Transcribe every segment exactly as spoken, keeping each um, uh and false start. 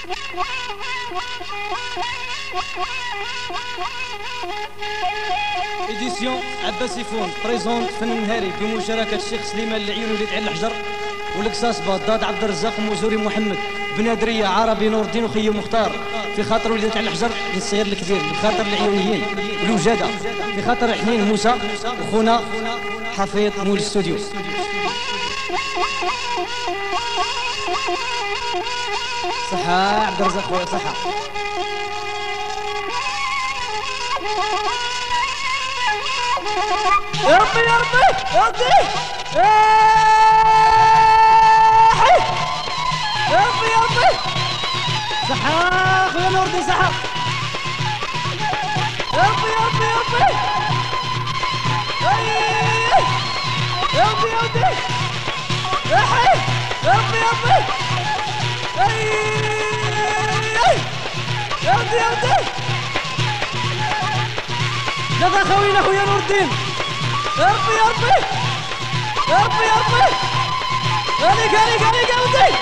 إديسيون عباس يفون بريزون فن نهاري بمشاركة الشيخ سليمان العيوني وليد علي الحجر والكساس ضاد عبد الرزاق موزوري محمد بنادرية عربي نور الدين وخي مختار في خاطر وليدات علي الحجر الصغير الكبير في خاطر العيونيين الوجادة في خاطر حنين موسى وخونا حفيظ مول الاستوديو. صحة عبد الرزاق خويا صحة. يا ربي يا ربي يا ربي يا ربي يا ربي صحة خويا نور الدين صحة. يا ربي يا ربي يا ربي يا ربي يا ربي يا حي يا ربي يا ربي يا ربي يا ربي يلا خوينا خويا نور الدين يا ربي يا ربي يا ربي يا ربي عليك عليك عليك يا ودي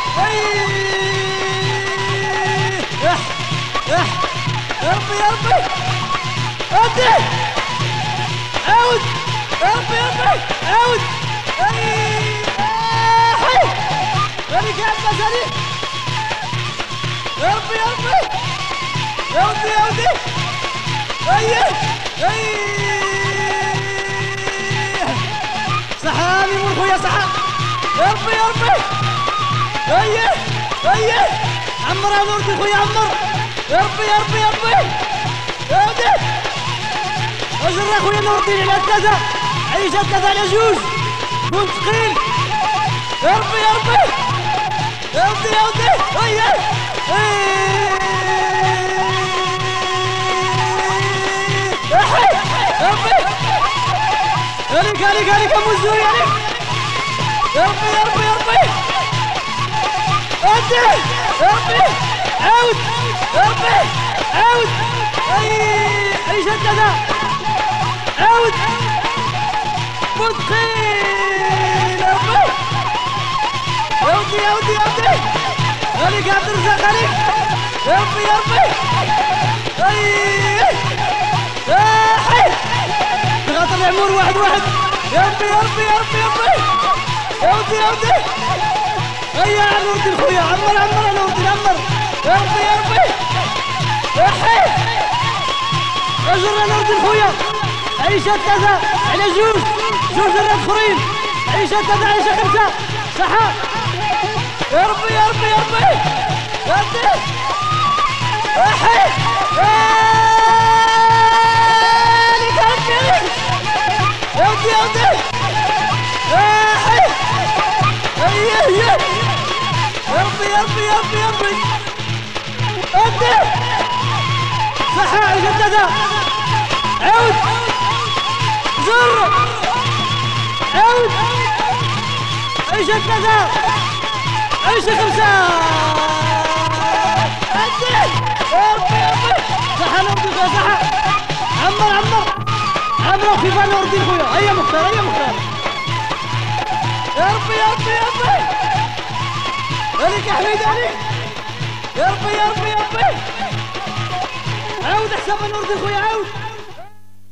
يا يا يا ربي يا ربي ودي عاود يا ربي يا ربي عاود حي عليك يا عباس عليك يا ربي يا ربي يا ودي يا ودي ايه ايه صحة ميمون خويا صحة. يا ربي يا ربي ايه ايه عمر يا نور الدين خويا عمر. يا ربي يا ربي يا ربي يا ودي اجر يا خويا نور الدين على ثلاثة عيشة ثلاثة على جوج كون ثقيل. يا ربي يا ربي يا ودي يا ودي ايه ايه يا حي يا ربي عليك عليك عليك يا موزوري عليك. يا ربي يا ربي يا ربي ودي يا ربي عاود يا ربي عاود اي عيشة ثلاثة عاود متقين يا ربي يا ودي يا ودي يا ودي عليك يا عبد الرزاق عليك. يا ربي يا ربي اي يا حي بخاطر العمور واحد واحد. يا ربي يا ربي يا ربي يا ربي يا ودي يا ودي هيا يا نور الدين خويا عمر عمر يا نور الدين عمر. يا ربي يا ربي يا حي اجر يا نور الدين خويا عيشة ثلاثة على جوج جوج درات اخرين عيشة ثلاثة عيشة خمسة صحة. يا ربي يا ربي يا ربي يا ودي يا حي عليك يا ربي عليك يا ودي يا ودي يا حي ايه يا ربي يا ربي يا ربي يا ربي ودي صحة عيشة ثلاثة عود زر عود عيشة ثلاثة عيشة خمسة. ودي يا ربي يا ربي صحة نور الدين خويا صحة. عمر عمر عمر وخيفان نور الدين خويا. هيا مختار هيا مختار. يا ربي يا ربي يا ربي عليك يا حميد عليك يا ربي يا ربي يا ربي عاود حساب نور الدين خويا عاود.